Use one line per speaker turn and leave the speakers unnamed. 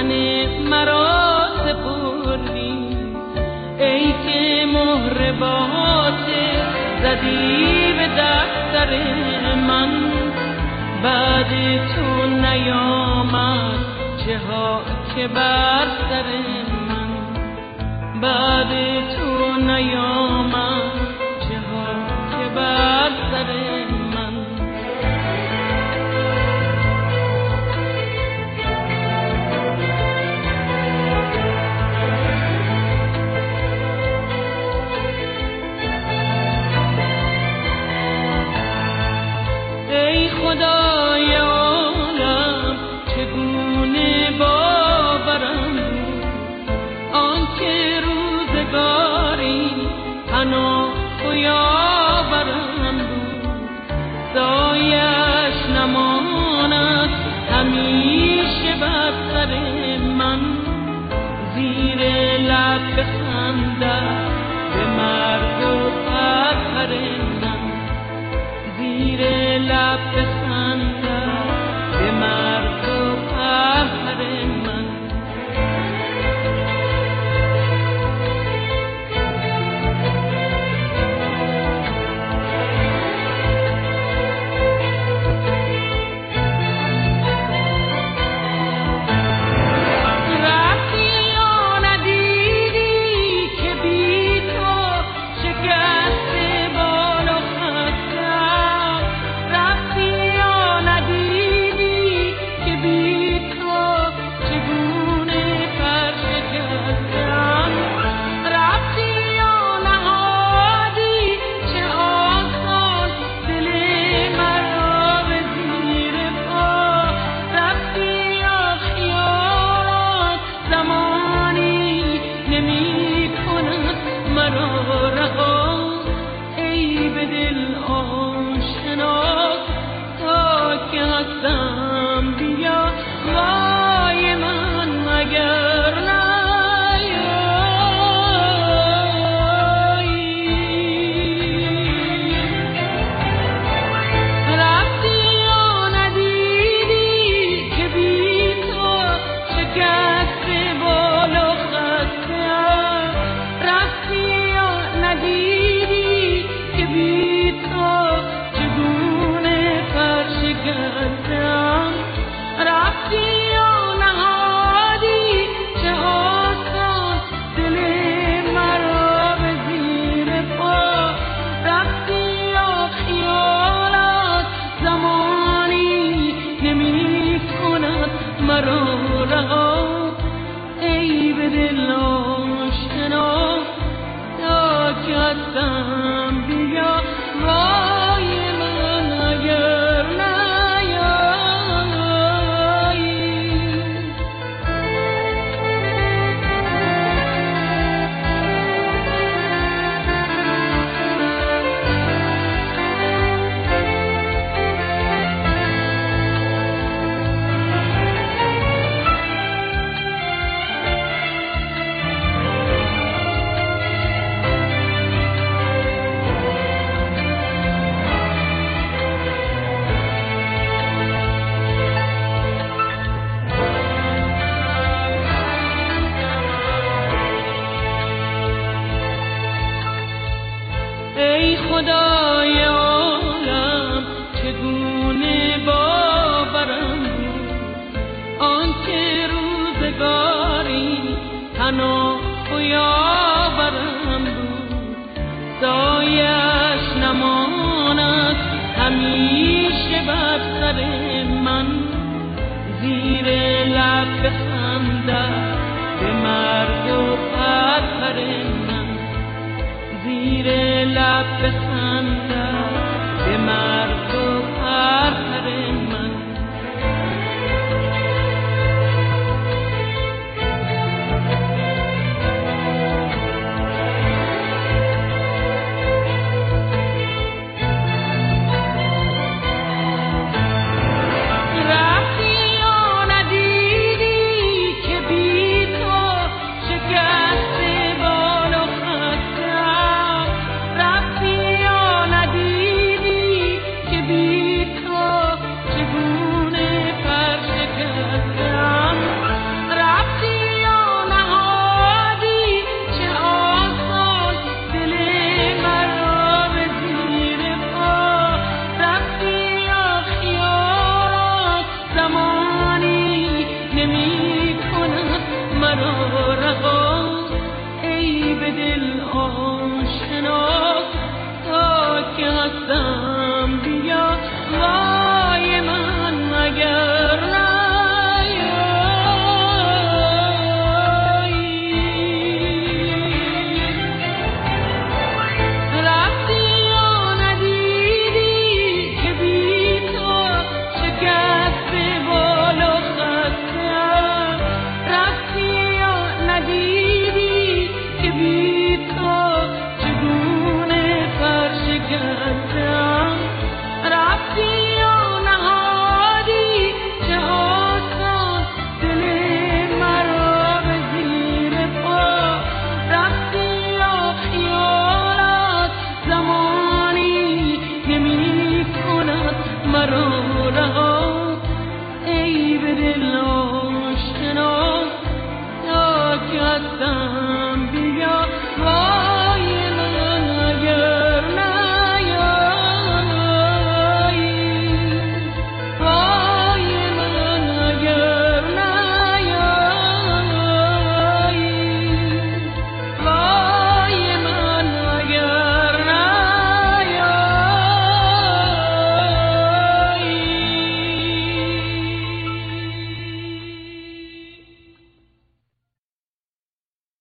تن مرا سپردی، ای که مهر باطل زدی به دفتر من. بعد تو نیامد چه ها که بر سر من، بعد تو نیامد چه ها که بر سر من. ای خدای عالم چگونه باورم بود آنکه روزگاری پناه و یاورم بود. سایش نماند همیشه بر سر من، زیر لب بخندد به مرگ و پرپر من، زیر لب بخندد به مرگ و پرپر من. ای خدای عالم چگونه باورم بود آنکه روزگاری پناه و یاورم بود. سایش نماند همیشه بر سر من، زیر لب بخندد به مرگ و پرپر من، زیر لب